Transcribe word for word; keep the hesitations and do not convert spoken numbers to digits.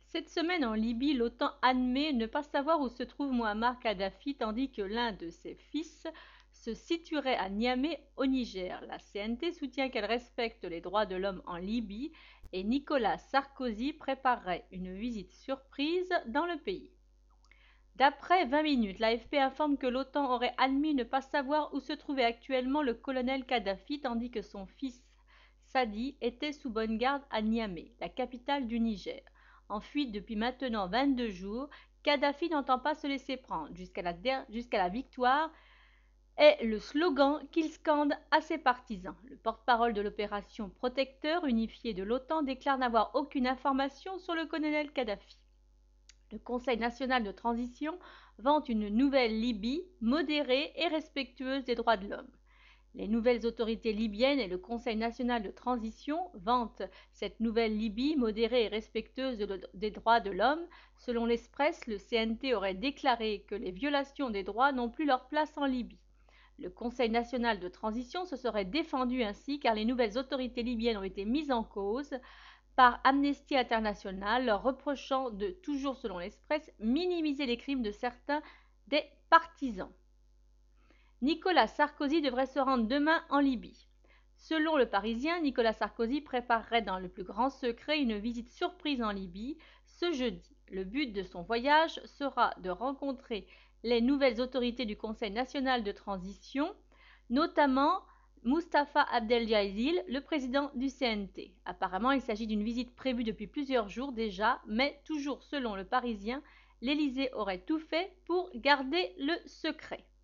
Cette semaine en Libye, l'OTAN admet ne pas savoir où se trouve Mouammar Kadhafi tandis que l'un de ses fils se situerait à Niamey au Niger. La C N T soutient qu'elle respecte les droits de l'homme en Libye et Nicolas Sarkozy préparerait une visite surprise dans le pays. D'après vingt minutes, l'A F P informe que l'OTAN aurait admis ne pas savoir où se trouvait actuellement le colonel Kadhafi tandis que son fils Sadi était sous bonne garde à Niamey, la capitale du Niger. En fuite depuis maintenant vingt-deux jours, Kadhafi n'entend pas se laisser prendre jusqu'à la, jusqu'à la victoire est le slogan qu'il scande à ses partisans. Le porte-parole de l'opération Protecteur unifié de l'OTAN déclare n'avoir aucune information sur le colonel Kadhafi. Le Conseil national de transition vante une nouvelle Libye modérée et respectueuse des droits de l'homme. Les nouvelles autorités libyennes et le Conseil national de transition vantent cette nouvelle Libye modérée et respectueuse de des droits de l'homme. Selon l'Express, le C N T aurait déclaré que les violations des droits n'ont plus leur place en Libye. Le Conseil national de transition se serait défendu ainsi car les nouvelles autorités libyennes ont été mises en cause par Amnesty International, leur reprochant de, toujours selon l'Express, minimiser les crimes de certains des partisans. Nicolas Sarkozy devrait se rendre demain en Libye. Selon le Parisien, Nicolas Sarkozy préparerait dans le plus grand secret une visite surprise en Libye ce jeudi. Le but de son voyage sera de rencontrer les nouvelles autorités du Conseil national de transition, notamment Mustapha Abdelyazil, le président du C N T. Apparemment, il s'agit d'une visite prévue depuis plusieurs jours déjà, mais toujours selon le Parisien, l'Élysée aurait tout fait pour garder le secret.